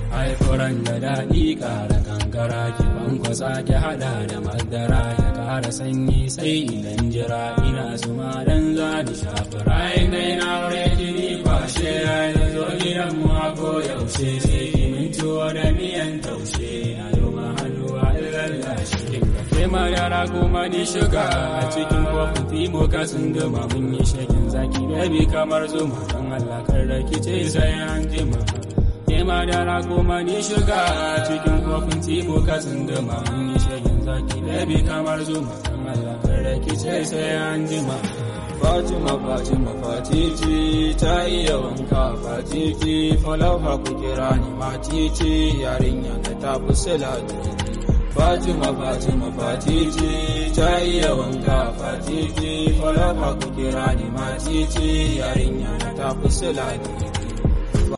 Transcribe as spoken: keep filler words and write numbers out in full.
ai furan da daɗi ƙara kankara ki bankwasa ki haɗa da madara ya ƙara sanyi sai idan jira ina zuma dan za ni shafi rayin dai na aure jini kwashe ai zo gidan mu a koyaushe sai ki mintuwa da miyan taushe a zuma hannuwa lallashe kai ma yara kuma ni shiga a cikin kofin timo ka tsunduma mun yi shakin zaki baby kamar zuma kan Allah kar da kice sai an jima kai ma yara kuma ni shiga a cikin kofin timo ka tsunduma mun yi shakin zaki baby kamar zuma kan Allah kar da kice sai an jima Fatima Fatima Fatiti ta iya wanka Fatiti falafa ku kira ni matiti yarinya na ta fi salati Fatima Fatima Fatiti ta iya wanka Fatiti falafa ku kira ni matiti yarinya na ta fi salati